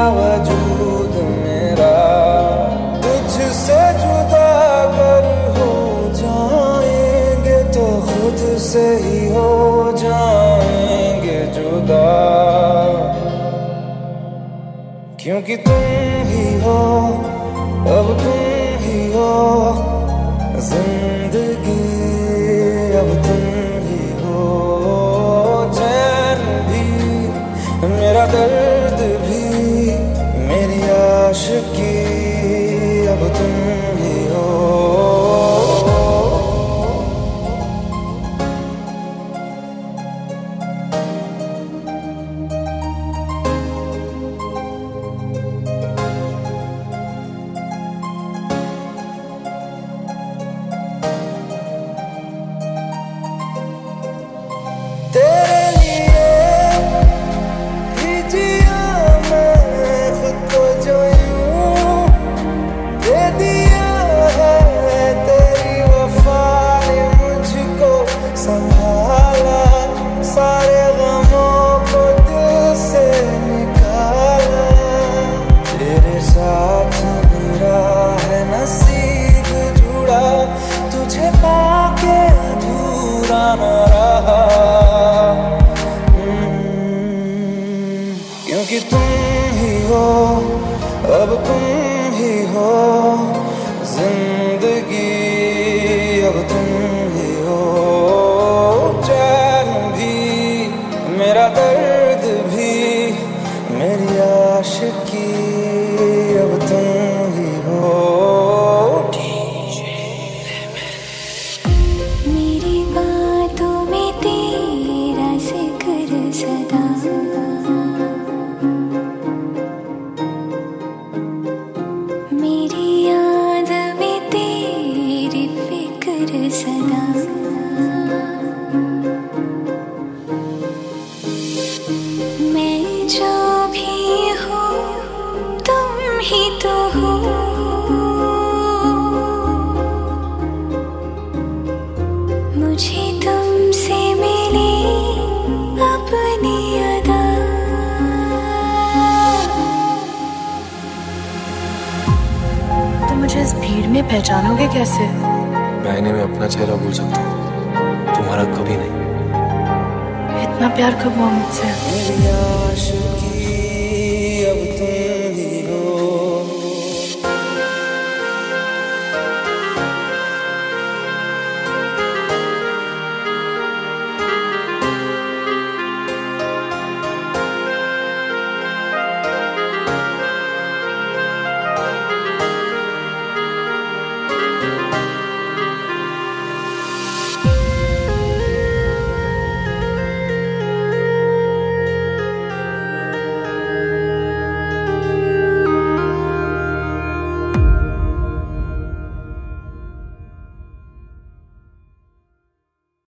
वजूद मेरा तुझसे जुदा अगर हो जाएंगे तो खुद से ही हो जाएंगे जुदा, क्योंकि तुम ही हो, अब तुम ही हो जिंदगी, अब तुम ही हो चैन भी, मेरा दर्द भी, मेरी आशिकी, अब तुम ही हो। तेरे लिए ही जिया मैं खुद को जो यूं दे दिया है, तेरी वफा ने मुझको संभाला, सारे गमों को दिल से निकाला, तेरे साथ मेरा है नसीब जुड़ा, तुझे पाके अधूरा न रहा, क्योंकि तुम ही हो, अब तुम ही हो जिंदगी, अब तुम ही हो चैन भी, मेरा दर्द भी, मेरी आशिकी, अब तुम ही हो। मेरी बातों में तेरा जिक्र सदा, मेरी याद में तेरी फिक्र सदा, मैं जो भी हूँ तुम ही तो हो, मुझे तुमसे मिली अपनी अदा, तो मुझे इस भीड़ में पहचानोगे कैसे? मैं आईने में अपना चेहरा भूल सकता हूँ, तुम्हारा कभी नहीं। इतना प्यार कब हुआ मुझसे?